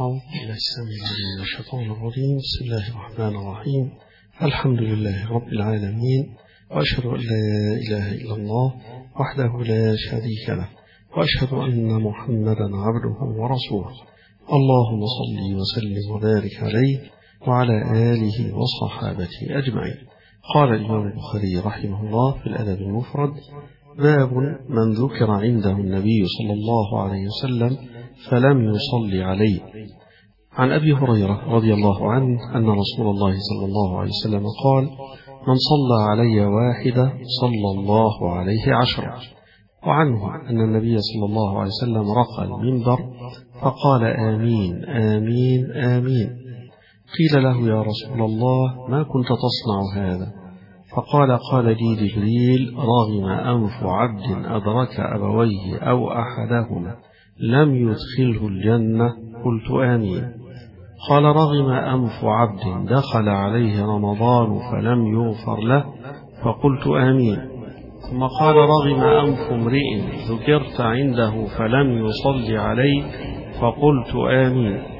أعوذ بالله السميع العليم من الشيطان الرجيم. بسم الله الرحمن الرحيم. الحمد لله رب العالمين، وأشهد أن لا إله إلا الله وحده لا شريك له، وأشهد أن محمدا عبده ورسوله. اللهم صل وسلم وبارك عليه وعلى آله وصحابته أجمعين. قال الإمام البخاري رحمه الله في الأدب المفرد: باب من ذكر عنده النبي صلى الله عليه وسلم فلم يصلي عليه. عن أبي هريرة رضي الله عنه أن رسول الله صلى الله عليه وسلم قال: من صلى علي واحدة صلى الله عليه 10. وعنه أن النبي صلى الله عليه وسلم رقى المنبر فقال: آمين آمين آمين. قيل له: يا رسول الله، ما كنت تصنع هذا؟ فقال: قال لي جبريل: رغم أنف عبد أدرك أبويه أو أحدهما لم يدخله الجنة. قلت: آمين. قال: رغم أنف عبد دخل عليه رمضان فلم يغفر له. فقلت: آمين. ثم قال: رغم أنف امرئ ذكرت عنده فلم يصلي عليه. فقلت: آمين.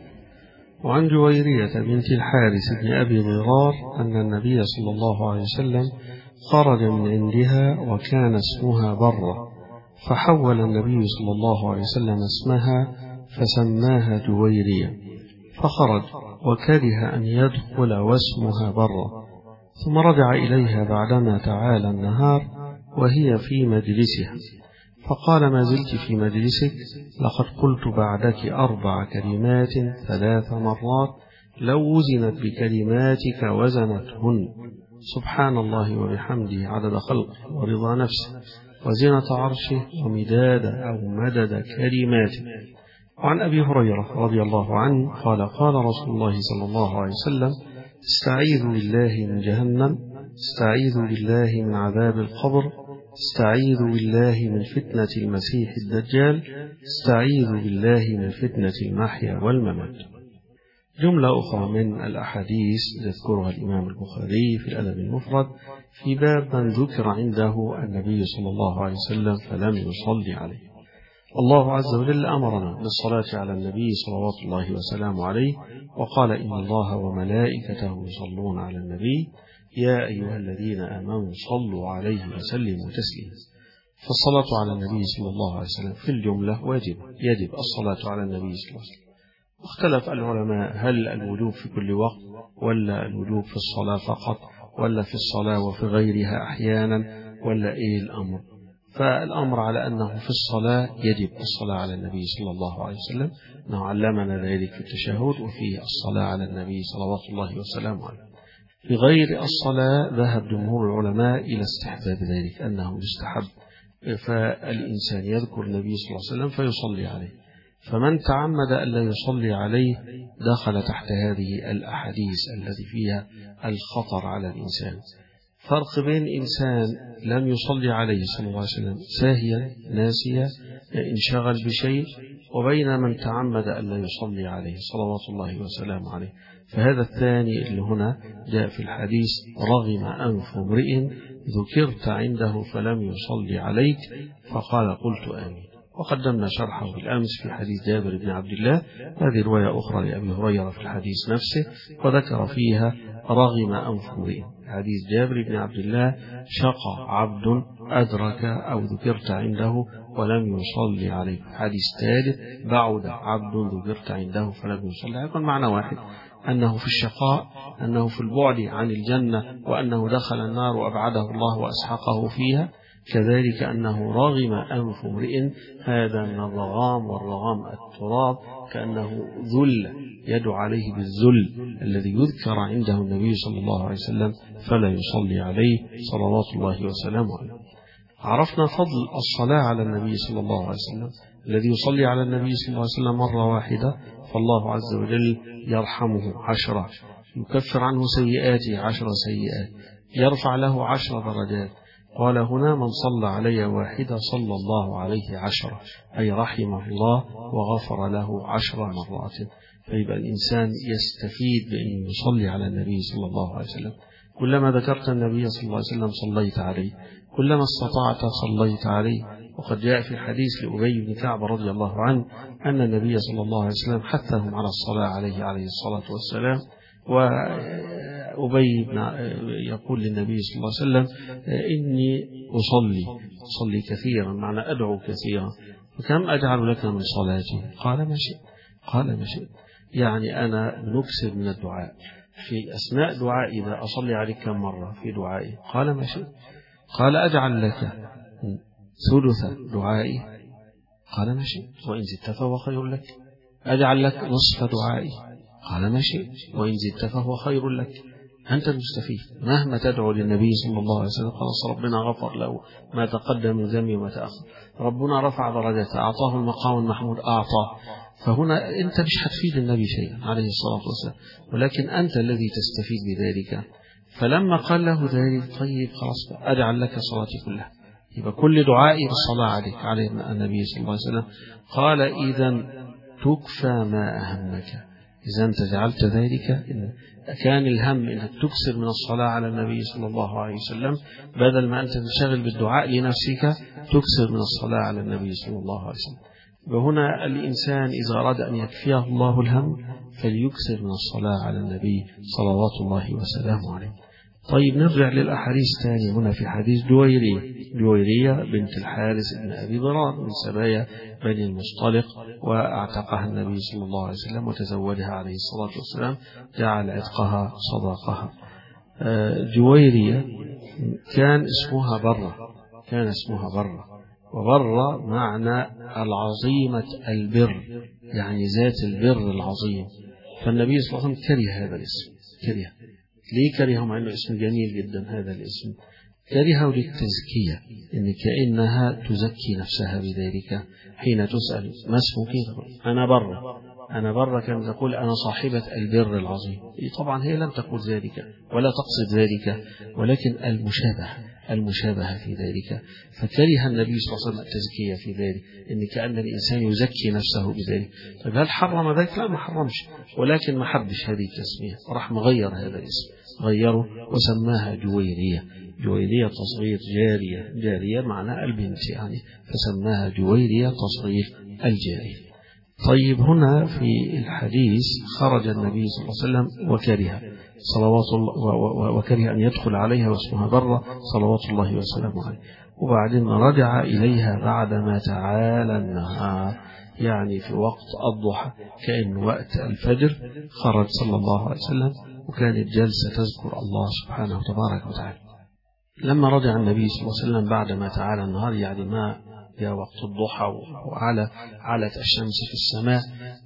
وعن جويرية بنت الحارث بن أبي ضرار أن النبي صلى الله عليه وسلم خرج من عندها وكان اسمها برة، فحول النبي صلى الله عليه وسلم اسمها فسماها جويرية، فخرج وكره أن يدخل واسمها برة، ثم رجع إليها بعدما تعالى النهار وهي في مجلسها، فقال: ما زلت في مجلسك؟ لقد قلت بعدك 4 كلمات 3 مرات لو وزنت بكلماتك وزنتهن: سبحان الله وبحمده عدد خلقه ورضا نفسه وزنة عرشه ومداد أو مدد كلماته. وعن أبي هريرة رضي الله عنه قال: قال رسول الله صلى الله عليه وسلم: استعيذوا بالله من جهنم، استعيذوا بالله من عذاب القبر، استعيذوا بالله من فتنة المسيح الدجال، استعيذوا بالله من فتنة المحيا والممات. جملة أخرى من الأحاديث يذكرها الإمام البخاري في الأدب المفرد في باب من ذكر عنده النبي صلى الله عليه وسلم فلم يصلي عليه. الله عز وجل أمرنا بالصلاة على النبي صلوات الله وسلامه عليه، وقال: إن الله وملائكته يصلون على النبي يا أيها الذين آمنوا صلوا عليه وسلموا تسليما. فالصلاة على النبي صلى الله عليه وسلم في الجملة واجبة، يجب الصلاة على النبي صلى الله عليه وسلم. اختلف العلماء هل الوجوب في كل وقت، ولا الوجوب في الصلاة فقط، ولا في الصلاة وفي غيرها أحيانا، ولا إيه الأمر؟ فالأمر على أنه في الصلاة يجب الصلاة على النبي صلى الله عليه وسلم، أنه علمنا ذلك في التشهد وفي الصلاة على النبي صلوات الله وسلامه عليه. في غير الصلاة ذهب جمهور العلماء إلى استحباب ذلك، أنه يستحب فالإنسان يذكر النبي صلى الله عليه وسلم فيصلي عليه، فمن تعمد ألا يصلي عليه دخل تحت هذه الأحاديث التي فيها الخطر على الإنسان. فرق بين إنسان لم يصلي عليه صلى الله عليه وسلم ساهيا ناسيا انشغل بشيء، وبين من تعمد ألا يصلي عليه صلوات الله وسلامه عليه. فهذا الثاني اللي هنا جاء في الحديث: رغم أنف امرئ ذكرت عنده فلم يصلي عليك. فقال: قلت آمين. وقدمنا شرحه بالأمس في حديث جابر بن عبد الله، هذه رواية أخرى لأبي هريرة في الحديث نفسه، وذكر فيها رغم أنف امرئ. حديث جابر بن عبد الله: شقى عبد أدرك أو ذكرت عنده ولم يصلي عليه. حديث ثالث: بعد عبد ذكرت عنده فلم يصلي عليه. يكون معنى واحد، أنه في الشقاء، أنه في البعد عن الجنة، وأنه دخل النار وأبعده الله وأسحقه فيها. كذلك أنه رغم أنف امرئ، هذا من الرغام، والرغام التراب، كأنه ذل يدعو عليه بالذل الذي يذكر عنده النبي صلى الله عليه وسلم فلا يصلي عليه صلوات الله وسلامه عليه. عرفنا فضل الصلاة على النبي صلى الله عليه وسلم. الذي يصلي على النبي صلى الله عليه وسلم مرة واحدة فالله عز وجل يرحمه 10، يكفر عنه سيئاته 10 سيئات، يرفع له 10 درجات. قال هنا: من صلى علي واحدة صلى الله عليه 10، أي رحمه الله وغفر له 10 مرات. فيبقى الإنسان يستفيد بأن يصلي على النبي صلى الله عليه وسلم. كلما ذكرت النبي صلى الله عليه وسلم صليت عليه، كلما استطعت صليت عليه. وقد جاء في الحديث لأبي بن كعب رضي الله عنه أن النبي صلى الله عليه وسلم حثهم على الصلاة عليه الصلاة والسلام. وأبي يقول للنبي صلى الله عليه وسلم إني أصلي كثيرا، معنى أدعو كثيرا، فكم أجعل لك من صلاتي؟ قال ما شئت. يعني أنا نكسر من الدعاء في أثناء دعائي إذا أصلي عليك كم مرة في دعائي؟ قال ما شئت. قال أجعل لك ثلث دعائي؟ قال ما شئت، وإن زدت فهو خير لك. أجعل لك نصف دعائي؟ قال ما شئت، وإن زدت فهو خير لك. أنت المستفيد، مهما تدعو للنبي صلى الله عليه وسلم خلاص ربنا غفر له ما تقدم من ذنبه وما تأخر، ربنا رفع درجته، أعطاه المقام المحمود أعطاه. فهنا أنت مش هتفيد النبي شيئا عليه الصلاة والسلام، ولكن أنت الذي تستفيد بذلك. فلما قال له ذلك طيب خلاص أجعل لك صلاتي كلها، يبقى كل دعائي بالصلاة عليك عليه النبي صلى الله عليه وسلم. قال إذن تكفى ما أهمك. إذا أنت جعلت ذلك، كان الهم أنك تكثر من الصلاة على النبي صلى الله عليه وسلم، بدل ما أنت تنشغل بالدعاء لنفسك تكثر من الصلاة على النبي صلى الله عليه وسلم. وهنا الإنسان إذا أراد أن يكفيه الله الهم فليكثر من الصلاة على النبي صلوات الله وسلامه عليه. طيب نرجع للأحاديث ثانية. هنا في حديث جويرية بنت الحارث بن أبي ضرار من سبايا بني المصطلق، واعتقها النبي صلى الله عليه وسلم وتزوجها عليه الصلاة والسلام، جعل عتقها صداقها. جويرية كان اسمها برة، وبرة معنى العظيمة البر، يعني ذات البر العظيم. فالنبي صلى الله عليه وسلم كره هذا الاسم. ليه كرهه مع أنه اسم جميل جدا؟ هذا الاسم كرهه للتزكية، إن كأنها تزكي نفسها بذلك. حين تسأل ما اسمك؟ أنا برة كان تقول أنا صاحبة البر العظيم. طبعا هي لم تقول ذلك ولا تقصد ذلك، ولكن المشابهة في ذلك. فكره النبي صلى الله عليه وسلم التزكية في ذلك، إن كأن الإنسان يزكي نفسه بذلك. طيب هل حرم ذلك؟ لا، ما حرمش، ولكن ما حبش هذه التسمية وراح مغير هذا الاسم، غيره وسماها جويرية تصغير جارية معنى البنت يعني، فسماها جويرية تصغير الجارية. طيب هنا في الحديث خرج النبي صلى الله عليه وسلم وكره أن يدخل عليها واسمها برة صلوات الله وسلامه عليه. وبعدين رجع إليها بعدما تعالى النهار، يعني في وقت الضحى، كأن وقت الفجر خرج صلى الله عليه وسلم، وكانت جلسة تذكر الله سبحانه وتبارك وتعالى. لما رجع النبي صلى الله عليه وسلم بعدما تعالى النهار، يعني ما جاء وقت الضحى وعلت الشمس في السماء،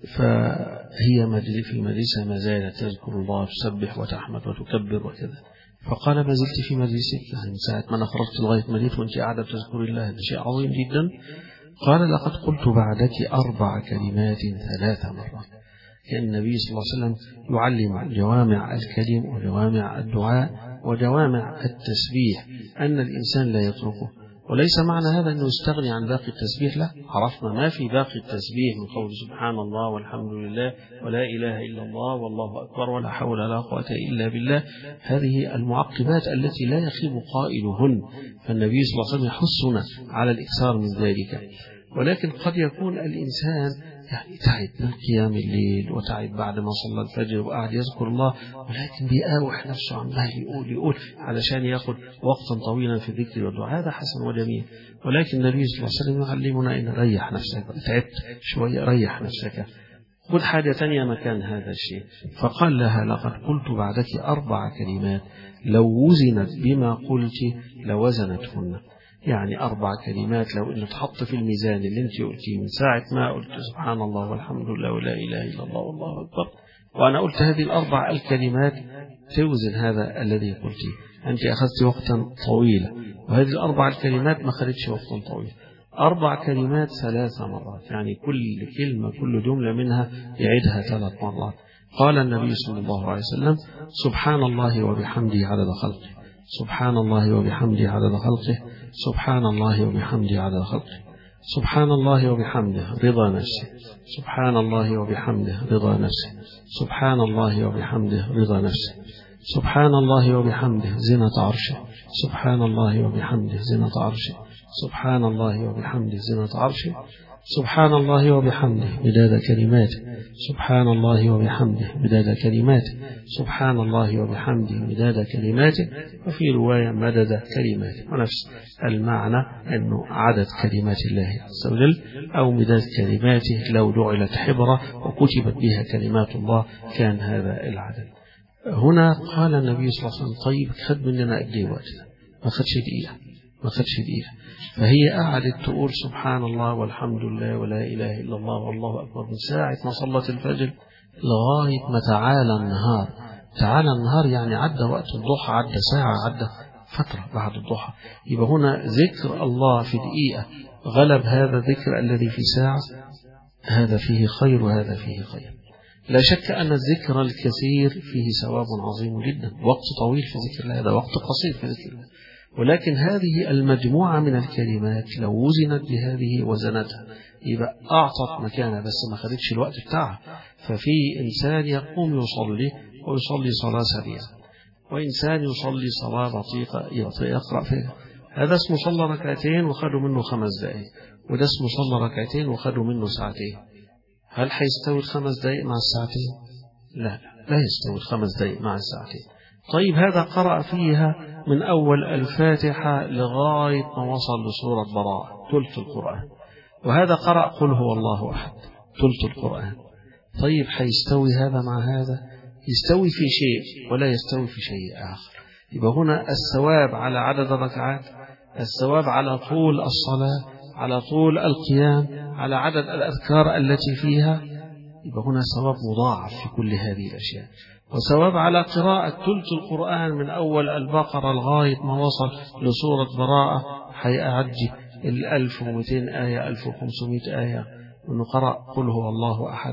فهي في مجلسها ما زالت تذكر الله، تسبح وتحمد وتكبر وكذا. فقال ما زلت في مجلسك؟ يعني من ساعة ما أنا خرجت لغاية مدينة وأنت قاعدة تذكر الله، هذا شيء عظيم جدا. قال لقد قلت بعدك 4 كلمات 3 مرات. كان النبي صلى الله عليه وسلم يعلم جوامع الكلم وجوامع الدعاء وجوامع التسبيح أن الإنسان لا يتركه. وليس معنى هذا أنه يستغني عن باقي التسبيح، لا، عرفنا ما في باقي التسبيح من قول سبحان الله والحمد لله ولا إله إلا الله والله أكبر ولا حول ولا قوة إلا بالله. هذه المعقبات التي لا يخيب قائلهن، فالنبي صلى الله عليه وسلم يحثنا على الإكثار من ذلك. ولكن قد يكون الإنسان يعني تعب من قيام الليل وتعب بعد ما صلى الفجر وقعد يذكر الله، ولكن بيقاوح نفسه عمال يقول علشان ياخذ وقتا طويلا في الذكر والدعاء. هذا حسن وجميل، ولكن النبي صلى الله عليه وسلم يعلمنا ان ريح نفسك، تعبت شويه ريح نفسك، خذ حاجه ثانيه مكان هذا الشيء. فقال لها لقد قلت بعدك 4 كلمات لو وزنت بما قلت لوزنتهن. يعني 4 كلمات لو انه تحط في الميزان اللي انت قلتيه من ساعة ما قلت سبحان الله والحمد لله ولا إله إلا الله والله أكبر، وأنا قلت هذه 4 الكلمات توزن هذا الذي قلتيه. أنت أخذت وقتا طويلا، وهذه 4 الكلمات ما خدتش وقتا طويلا. 4 كلمات 3 مرات، يعني كل كلمة كل جملة منها يعيدها 3 مرات. قال النبي صلى الله عليه وسلم سبحان الله وبحمده عدد خلقه، سبحان الله وبحمده عدد خلقه، سبحان الله وبحمده عدد خلقه، سبحان الله وبحمده رضا نفسه، سبحان الله وبحمده رضا نفسه، سبحان الله وبحمده رضا نفسه، سبحان الله وبحمده زنة عرشه، سبحان الله وبحمده زنة عرشه، سبحان الله وبحمده زنة عرشه، سبحان الله وبحمده مداد كلماته، سبحان الله وبحمده مداد كلماته، سبحان الله وبحمده مداد كلماته، وفي رواية مدد كلماته، ونفس المعنى أنه عدد كلمات الله عز وجل أو مداد كلماته لو جعلت حبرة وكتبت بها كلمات الله كان هذا العدد. هنا قال النبي صلى الله عليه وسلم طيب خد مننا قد ايه وقت؟ ما خدش دقيقة، فهي قعدت تقول سبحان الله والحمد لله ولا إله إلا الله والله أكبر من ساعة ما صلت الفجر لغاية ما تعالى النهار يعني عدى وقت الضحى، عدى ساعة، عدى فترة بعد الضحى. يبقى هنا ذكر الله في دقيقة غلب هذا الذكر الذي في ساعة، هذا فيه خير وهذا فيه خير. لا شك أن الذكر الكثير فيه ثواب عظيم جدا، وقت طويل في ذكر الله، هذا وقت قصير في ذكر الله، ولكن هذه المجموعة من الكلمات لو وزنت بهذه وزنتها يبقى أعطت مكانها بس ما خدتش الوقت بتاعها. ففي إنسان يقوم يصلي ويصلي صلاة سريعة، وإنسان يصلي صلاة بطيئة يقرأ فيها، هذا اسمه صلى ركعتين وخدوا منه 5 دقائق، وده اسمه صلى ركعتين وخدوا منه ساعتين. هل حيستوي 5 دقائق مع الساعتين؟ لا يستوي 5 دقائق مع الساعتين. طيب هذا قرأ فيها من أول الفاتحة لغاية ما وصل لسورة براءة ثلث القرآن، وهذا قرأ قل هو الله أحد ثلث القرآن. طيب حيستوي هذا مع هذا؟ يستوي في شيء ولا يستوي في شيء آخر. يبقى هنا الثواب على عدد الركعات، الثواب على طول الصلاة، على طول القيام، على عدد الأذكار التي فيها، يبقى هنا ثواب مضاعف في كل هذه الأشياء. وثواب على قراءة ثلث القرآن من أول البقرة لغاية ما وصل لسورة براءة حيعدي 1200 آية 1500 آية، وأنه قرأ قل هو الله أحد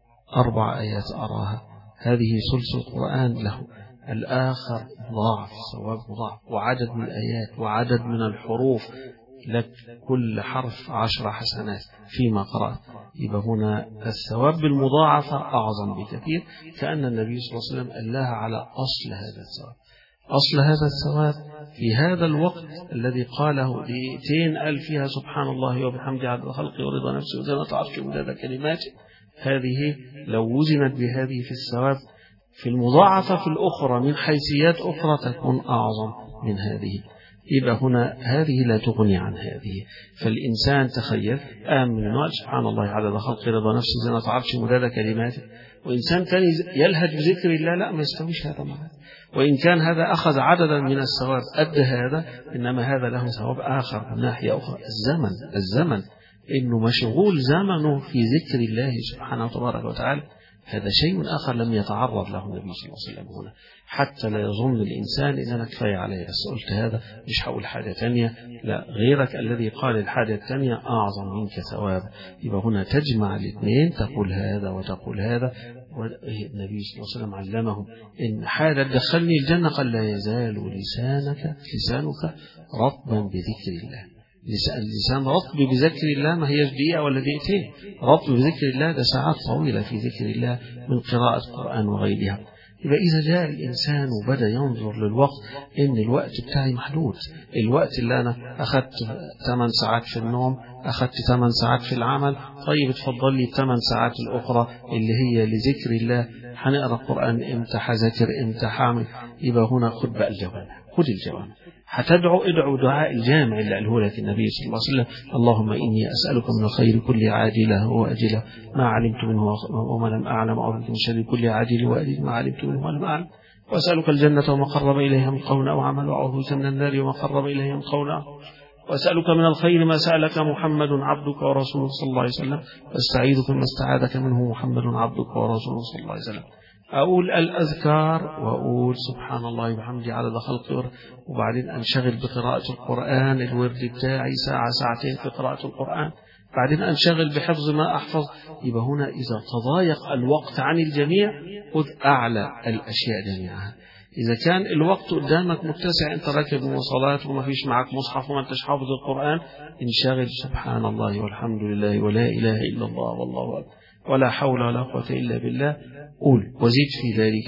4 آيات أراها، هذه ثلث القرآن له. الآخر ضاعف، ثواب مضاعف، وعدد من الآيات وعدد من الحروف، لك كل حرف 10 حسنات فيما قرأت. يبقى هنا الثواب بالمضاعفة أعظم بكثير، كأن النبي صلى الله عليه وسلم ألاها على أصل هذا الثواب. أصل هذا الثواب في هذا الوقت الذي قاله دقيقتين قال فيها سبحان الله وبحمده عدد خلقه ورضا نفسه وزنة عرشه ومداد كلماته، هذه لو وزنت بهذه في الثواب في المضاعفة في الأخرى من حيثيات أخرى تكون أعظم من هذه. يبقى هنا هذه لا تغني عن هذه. فالإنسان تخيل آمن النوع سبحان الله عدد خلقه رضا نفسه زنة عرشه مداد كلماته، وإنسان ثاني يلهج بذكر الله، لا ما يستويش هذا معه. وإن كان هذا أخذ عددا من الثواب قد هذا، إنما هذا له ثواب آخر من ناحية أخرى، الزمن إنه مشغول زمنه في ذكر الله سبحانه وتبارك وتعالى، هذا شيء آخر لم يتعرض له النبي صلى الله عليه وسلم هنا، حتى لا يظن الإنسان إن أنا كفاية عليه بس قلت هذا مش هقول حاجة تانية، لا، غيرك الذي قال الحاجة التانية أعظم منك ثواب. يبقى هنا تجمع الاثنين، تقول هذا وتقول هذا. والنبي صلى الله عليه وسلم علمهم إن حاجة تدخلني الجنة قال لا يزال لسانك رطبا بذكر الله. اللسان رطب بذكر الله، ما هي دقيقة ولا دقيقتين، رطب بذكر الله ده ساعات طويلة في ذكر الله من قراءة القرآن وغيرها. يبقى إذا جاء الإنسان وبدأ ينظر للوقت إن الوقت بتاعي محدود، الوقت اللي أنا أخذت 8 ساعات في النوم، أخذت 8 ساعات في العمل، طيب اتفضل لي 8 ساعات الأخرى اللي هي لذكر الله، هنقرأ القرآن إمتى، هذاكر إمتى، هعمل. يبقى هنا خد بقى الجوامع، خد الجوامع، ادعو دعاء الجامع اللي قاله لك النبي صلى الله عليه وسلم: اللهم إني أسألك من الخير كل عاجله وأجله ما علمت منه وما لم أعلم، أو من شر كل عاجل وأجل ما علمت منه وما لم أعلم، وأسألك الجنة وما قرب إليها من قول أو عمل، وأعوذ بك من النار وما قرب إليها من قول أو عمل، وأسألك من الخير ما سألك محمد عبدك ورسوله صلى الله عليه وسلم، واستعيذك مما استعاذك منه محمد عبدك ورسوله صلى الله عليه وسلم. أقول الأذكار وأقول سبحان الله وبحمده عدد خلقه، وبعدين أنشغل بقراءة القرآن، الورد بتاعي ساعة ساعتين في قراءة القرآن، بعدين أنشغل بحفظ ما أحفظ. يبقى هنا إذا تضايق الوقت عن الجميع خذ أعلى الأشياء جميعها. إذا كان الوقت قدامك متسع، أنت راكب مواصلات وما فيش معك مصحف وما أنتش حافظ القرآن، انشغل سبحان الله والحمد لله ولا إله إلا الله والله أكبر ولا حول ولا قوة إلا بالله، قول وزيد في ذلك.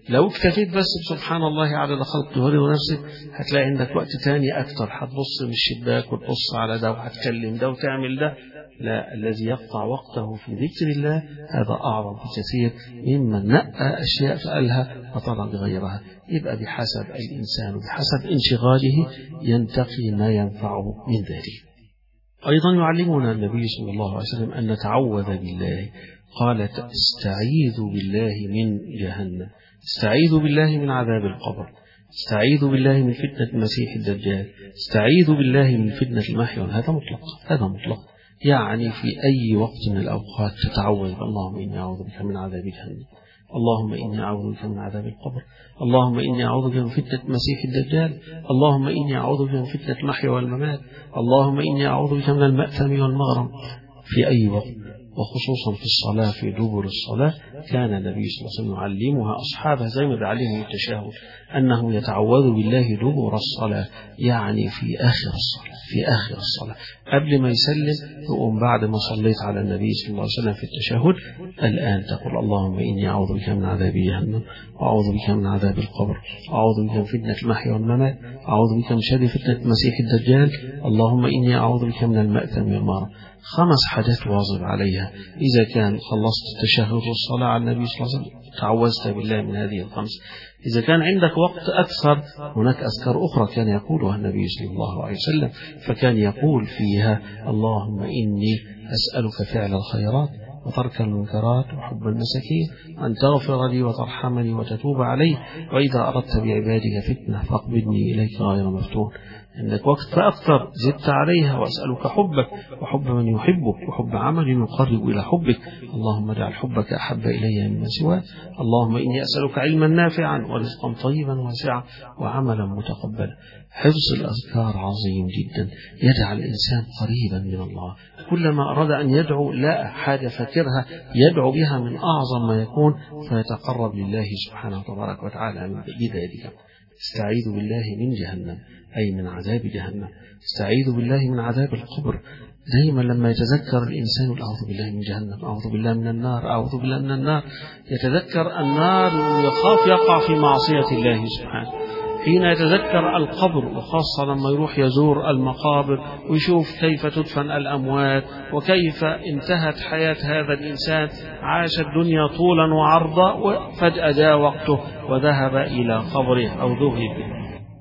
لو اكتفيت بس بسبحان الله عدد خلقه ورضا نفسه هتلاقي عندك وقت تاني أكتر، هتبص من الشباك وتبص على ده وهتكلم ده وتعمل ده. لا، الذي يقطع وقته في ذكر الله هذا أعظم بكثير ممن نقى أشياء فقالها وطلب غيرها. يبقى بحسب الإنسان وبحسب انشغاله ينتقي ما ينفعه من ذلك. أيضا يعلمنا النبي صلى الله عليه وسلم أن نتعوذ بالله. قال استعيذوا بالله من جهنم، استعيذوا بالله من عذاب القبر، استعيذوا بالله من فتنة المسيح الدجال، استعيذوا بالله من فتنة المحيا. هذا مطلق، هذا مطلق، يعني في أي وقت من الأوقات تتعوذ. اللهم إني أعوذ بك من عذاب جهنم، اللهم إني أعوذ بك من عذاب القبر، اللهم إني أعوذ بك من فتنة المسيح الدجال، اللهم إني أعوذ بك من فتنة المحيا والممات، اللهم إني أعوذ بك من المأثم والمغرم. في أي وقت، وخصوصا في الصلاة في دبر الصلاة كان النبي صلى الله عليه وسلم يعلمها أصحابه زي ما بيعلمهم التشهد أنه يتعوذ بالله دبر الصلاة، يعني في آخر الصلاة، في آخر الصلاة قبل ما يسلم يقوم بعد ما صليت على النبي صلى الله عليه وسلم في التشهد الآن تقول اللهم إني أعوذ بك من عذاب جهنم، وأعوذ بك من عذاب القبر، أعوذ بك من فتنة المحيا والممات، أعوذ بك من شر فتنة المسيح الدجال، اللهم إني أعوذ بك من المأثم والمغرم. 5 حاجات واظب عليها. إذا كان خلصت التشهد والصلاة على النبي صلى الله عليه وسلم تعوذت بالله من هذه ال5. إذا كان عندك وقت أكثر هناك أذكار أخرى كان يقولها النبي صلى الله عليه وسلم، فكان يقول فيها اللهم إني أسألك فعل الخيرات وترك المنكرات وحب المساكين، أن تغفر لي وترحمني وتتوب علي، وإذا أردت بعبادك فتنة فاقبضني إليك غير مفتون. عندك وقت فأكثر زدت عليها وأسألك حبك وحب من يحبك وحب عمل يقرب إلى حبك، اللهم اجعل حبك أحب إلي مما سواك، اللهم إني أسألك علما نافعا ورزقا طيبا واسعا وعملا متقبلا. حفظ الأذكار عظيم جدا، يجعل الإنسان قريبا من الله. كلما أراد أن يدعو لا حاجة فكرها يدعو بها من أعظم ما يكون فيتقرب لله سبحانه تبارك وتعالى من بذلك. استعيذ بالله من جهنم أي من عذاب جهنم، استعيذ بالله من عذاب القبر. دائما لما يتذكر الإنسان أعوذ بالله من جهنم، أعوذ بالله من النار، أعوذ بالله من النار، يتذكر النار ويخاف يقع في معصية الله سبحانه. حين يتذكر القبر، وخاصة لما يروح يزور المقابر ويشوف كيف تدفن الأموات وكيف انتهت حياة هذا الإنسان، عاش الدنيا طولا وعرضا وفجأة جاء وقته وذهب إلى قبره أو ذهب.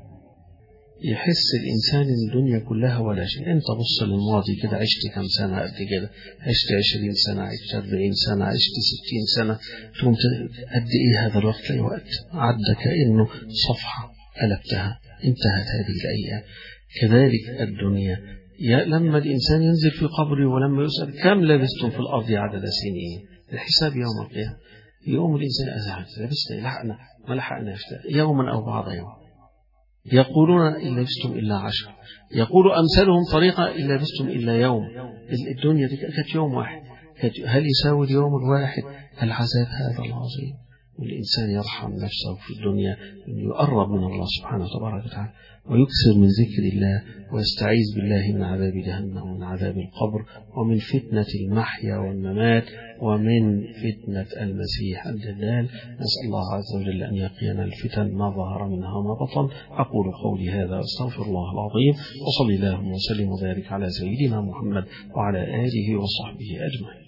يحس الإنسان إن الدنيا كلها ولا شيء. أنت بص للماضي كده، عشت كم سنة قد كده؟ عشت 20 سنة، عشت 40 سنة، عشت 60 سنة، تقوم قد إيه هذا الوقت؟ أي وقت عدى كأنه صفحة قلبتها، انتهت هذه الأيام. كذلك الدنيا لما الإنسان ينزل في قبره ولما يسأل كم لبستم في الأرض عدد سنين، الحساب يوم القيامة. يوم الإنسان لبسنا لحقنا ما لحقنا يوما أو بعض يوم. يقولون إن لبستم إلا 10، يقول أمثالهم طريقة إن لبستم إلا يوم. الدنيا دي كانت يوم واحد، هل يساوي اليوم الواحد العذاب هذا العظيم؟ والإنسان يرحم نفسه في الدنيا أن يقرب من الله سبحانه وتبارك وتعالى ويكثر من ذكر الله ويستعيذ بالله من عذاب جهنم ومن عذاب القبر ومن فتنة المحيا والممات ومن فتنة المسيح الدجال. نسأل الله عز وجل أن يقينا الفتن ما ظهر منها وما بطن. أقول قولي هذا واستغفر الله العظيم، وصلي اللهم وسلم وبارك على سيدنا محمد وعلى آله وصحبه أجمعين.